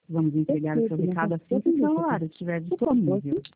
Vamos entregar o seu recado assim que o seu celular estiver disponível.